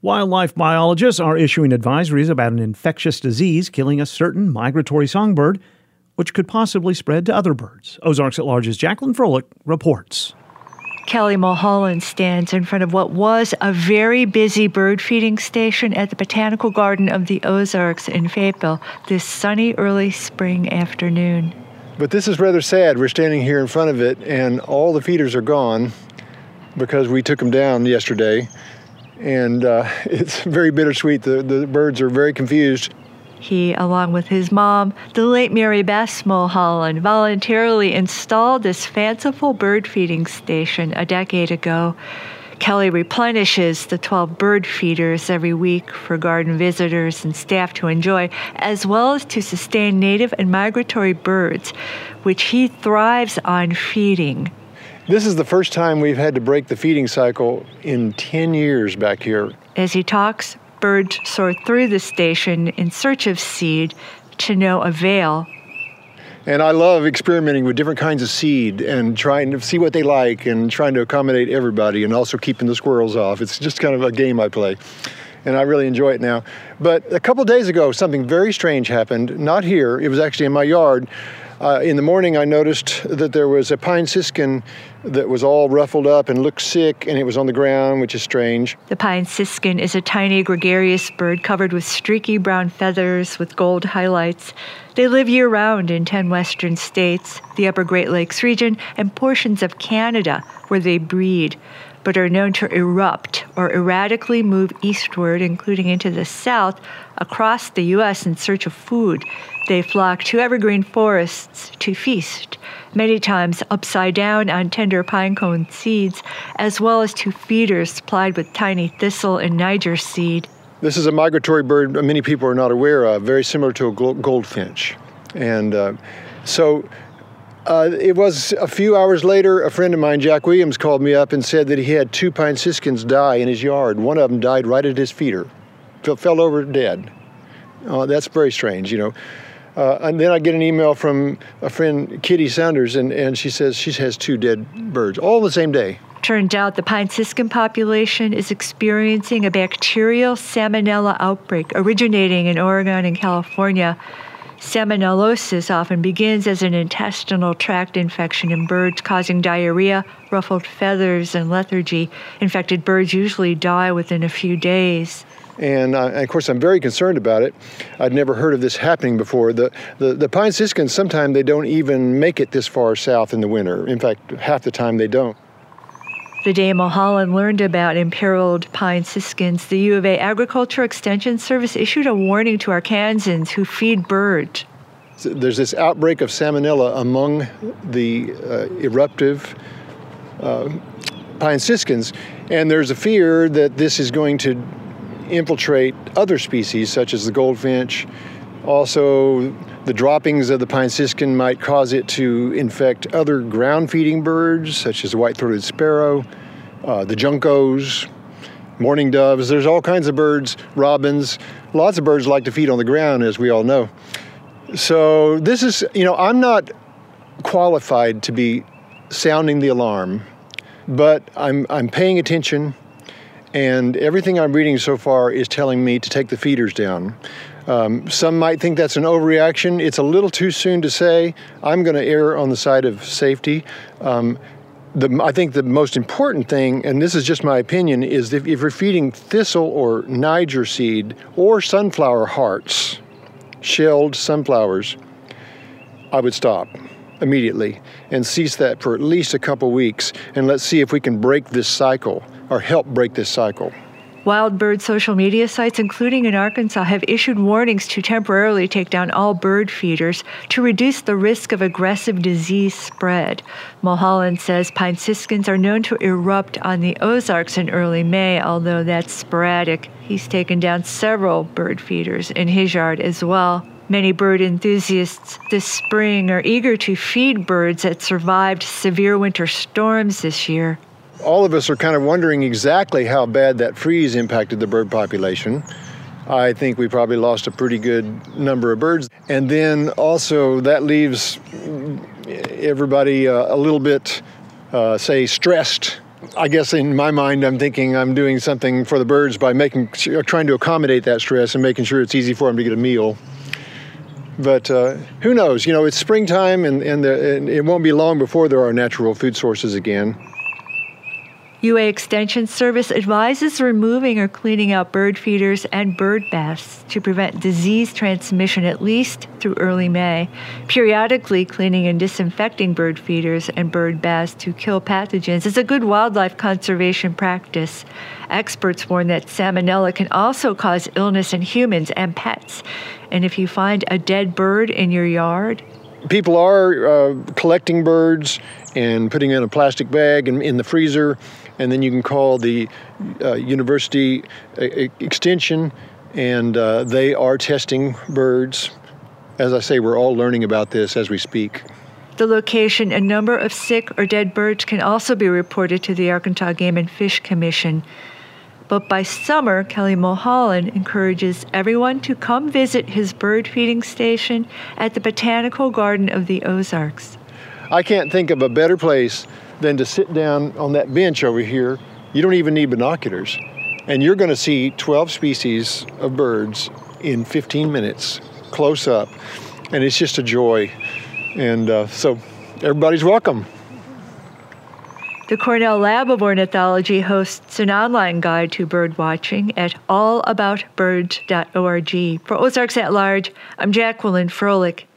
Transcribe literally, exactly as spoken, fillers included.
Wildlife biologists are issuing advisories about an infectious disease killing a certain migratory songbird, which could possibly spread to other birds. Ozarks at Large's Jacqueline Froelich reports. Kelly Mulholland stands in front of what was a very busy bird feeding station at the Botanical Garden of the Ozarks in Fayetteville this sunny early spring afternoon. But this is rather sad. We're standing here in front of it, and all the feeders are gone because we took them down yesterday. And uh, it's very bittersweet. The, the birds are very confused. He, along with his mom, the late Mary Bess Mulholland, voluntarily installed this fanciful bird feeding station a decade ago. Kelly replenishes the twelve bird feeders every week for garden visitors and staff to enjoy, as well as to sustain native and migratory birds, which he thrives on feeding. This is the first time we've had to break the feeding cycle in ten years back here. As he talks, birds soar through the station in search of seed to no avail. And I love experimenting with different kinds of seed and trying to see what they like and trying to accommodate everybody and also keeping the squirrels off. It's just kind of a game I play, and I really enjoy it now. But a couple days ago, something very strange happened. Not here, it was actually in my yard. Uh, in the morning, I noticed that there was a pine siskin that was all ruffled up and looked sick, and it was on the ground, which is strange. The pine siskin is a tiny gregarious bird covered with streaky brown feathers with gold highlights. They live year-round in ten western states, the upper Great Lakes region, and portions of Canada, where they breed, but are known to erupt or erratically move eastward, including into the south, across the U S in search of food. They flock to evergreen forests to feast, many times upside down on tender pine cone seeds, as well as to feeders supplied with tiny thistle and Niger seed. This is a migratory bird many people are not aware of, very similar to a goldfinch. And uh, so uh, it was a few hours later, a friend of mine, Jack Williams, called me up and said that he had two pine siskins die in his yard. One of them died right at his feeder, fell, fell over dead. Uh, that's very strange, you know. Uh, and then I get an email from a friend, Kitty Saunders, and, and she says she has two dead birds, all the same day. Turns out the pine siskin population is experiencing a bacterial salmonella outbreak originating in Oregon and California. Salmonellosis often begins as an intestinal tract infection in birds, causing diarrhea, ruffled feathers, and lethargy. Infected birds usually die within a few days. And, uh, and of course, I'm very concerned about it. I'd never heard of this happening before. The, the, the pine siskins, sometimes they don't even make it this far south in the winter. In fact, half the time they don't. The day Mulholland learned about imperiled pine siskins, the U of A Agriculture Extension Service issued a warning to Arkansans who feed birds. So there's this outbreak of salmonella among the uh, eruptive uh, pine siskins, and there's a fear that this is going to infiltrate other species such as the goldfinch. Also, the droppings of the pine siskin might cause it to infect other ground-feeding birds such as the white-throated sparrow, uh, the juncos, mourning doves. There's all kinds of birds, robins. Lots of birds like to feed on the ground, as we all know. So this is, you know, I'm not qualified to be sounding the alarm, but I'm I'm paying attention. And everything I'm reading so far is telling me to take the feeders down. Um, some might think that's an overreaction. It's a little too soon to say. I'm going to err on the side of safety. Um, the, I think the most important thing, and this is just my opinion, is that if you're feeding thistle or Niger seed or sunflower hearts, shelled sunflowers, I would stop immediately and cease that for at least a couple weeks, and let's see if we can break this cycle or help break this cycle. Wild bird social media sites, including in Arkansas, have issued warnings to temporarily take down all bird feeders to reduce the risk of aggressive disease spread. Mulholland says pine siskins are known to erupt on the Ozarks in early May, although that's sporadic. He's taken down several bird feeders in his yard as well. Many bird enthusiasts this spring are eager to feed birds that survived severe winter storms this year. All of us are kind of wondering exactly how bad that freeze impacted the bird population. I think we probably lost a pretty good number of birds. And then also that leaves everybody uh, a little bit, uh, say, stressed I guess in my mind, I'm thinking I'm doing something for the birds by making, trying to accommodate that stress and making sure it's easy for them to get a meal. But uh, who knows? You know, it's springtime, and, and, the, and it won't be long before there are natural food sources again. U A Extension Service advises removing or cleaning out bird feeders and bird baths to prevent disease transmission at least through early May. Periodically cleaning and disinfecting bird feeders and bird baths to kill pathogens is a good wildlife conservation practice. Experts warn that salmonella can also cause illness in humans and pets. And if you find a dead bird in your yard, people are uh, collecting birds and putting in a plastic bag and in the freezer, and then you can call the uh, university uh, extension, and uh, they are testing birds. As I say, we're all learning about this as we speak. The location and number of sick or dead birds can also be reported to the Arkansas Game and Fish Commission. But by summer, Kelly Mulholland encourages everyone to come visit his bird feeding station at the Botanical Garden of the Ozarks. I can't think of a better place than to sit down on that bench over here. You don't even need binoculars. And you're going to see twelve species of birds in fifteen minutes, close up. And it's just a joy. And uh, so everybody's welcome. The Cornell Lab of Ornithology hosts an online guide to bird watching at all about birds dot org. For Ozarks at Large, I'm Jacqueline Froelich.